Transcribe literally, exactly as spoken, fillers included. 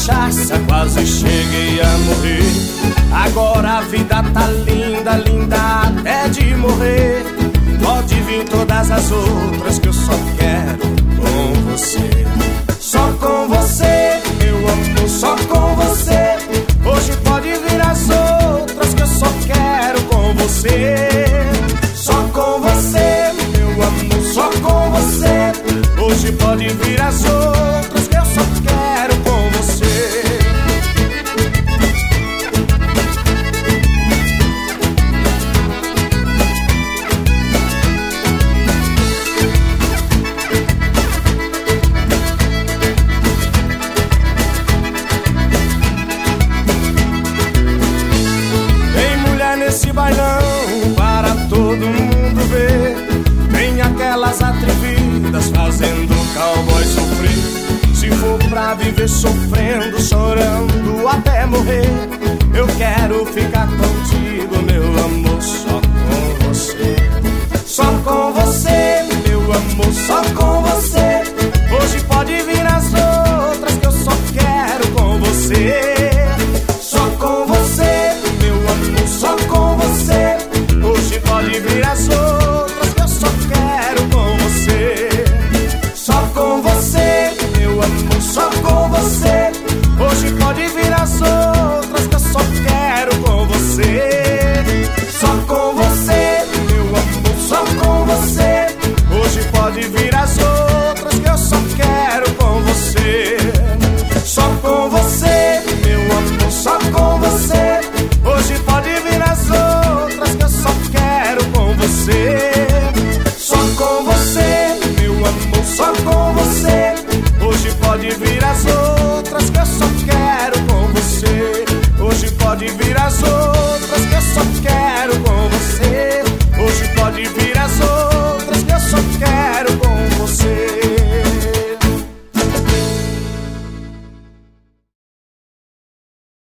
cachaça, quase cheguei a morrer. Agora a vida tá linda, linda até de morrer. Pode vir todas as outras que eu só quero com você. Só com você, eu amo só com você. Hoje pode vir as outras que eu só quero com você. Só com você, eu amo só com você. Hoje pode vir as outras que eu só quero com você. Esse bailão para todo mundo ver. Tem aquelas atrevidas fazendo o cowboy sofrer. Se for pra viver sofrendo, chorando até morrer, eu quero ficar contigo,